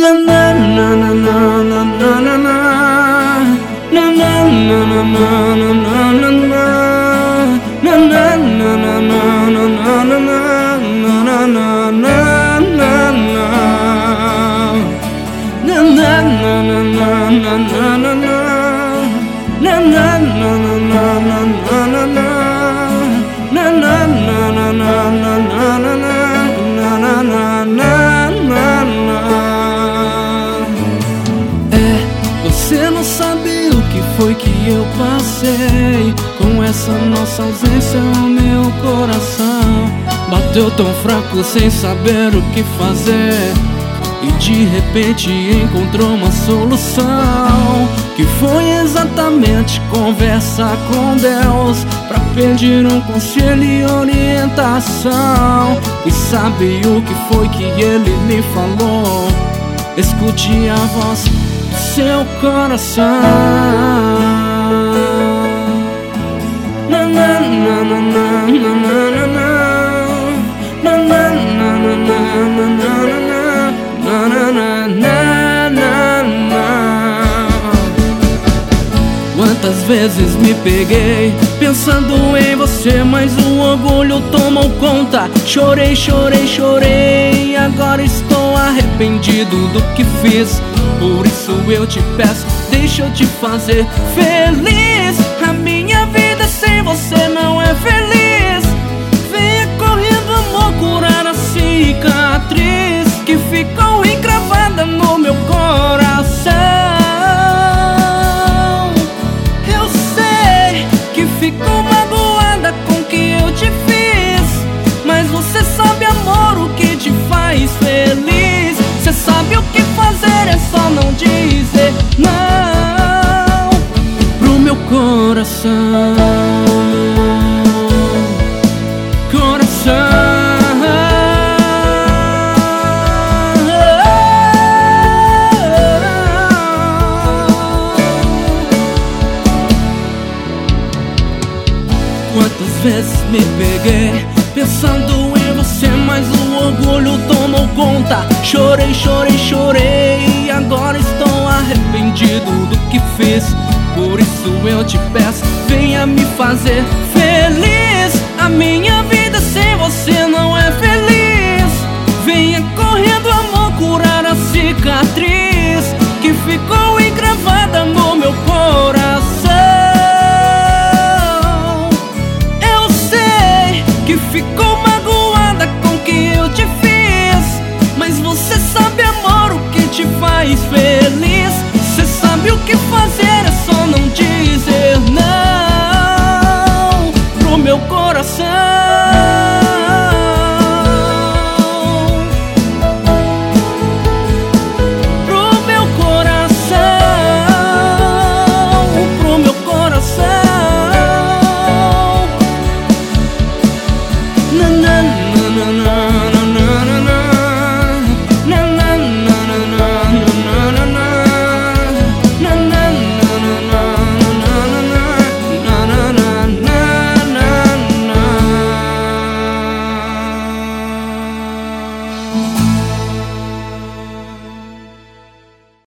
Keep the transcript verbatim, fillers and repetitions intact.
Você não sabe o que foi que eu passei. Com essa nossa ausência o meu coração bateu tão fraco sem saber o que fazer. E de repente encontrou uma solução, que foi exatamente conversar com Deus, pra pedir um conselho e orientação. E sabe o que foi que ele me falou? Escute a voz do seu coração. Na, na, na, na, na, na, na, na. Na, na, na, na, na, na, na. Na, na, na, na, na. Quantas vezes me peguei pensando em você, mas o orgulho tomou conta. Chorei, chorei, chorei, agora estou arrependido do que fiz. Por isso eu te peço, deixa eu te fazer feliz. A minha vida sem você não é feliz. Venha correndo, amor, curar a cicatriz que ficou encravada no meu coração. Eu sei que ficou magoada com o que eu te fiz, mas você sabe, amor, o que te faz feliz. Você sabe o que fazer, é só não dizer não pro meu coração. Coração. Quantas vezes me peguei pensando em você, mas o orgulho tomou conta. Chorei, chorei, chorei, agora estou arrependido do que fiz. Por isso eu te peço, venha me fazer feliz. A minha vida sem você não é feliz. Venha correndo, amor, curar a cicatriz que ficou encravada no meu coração. Eu sei que ficou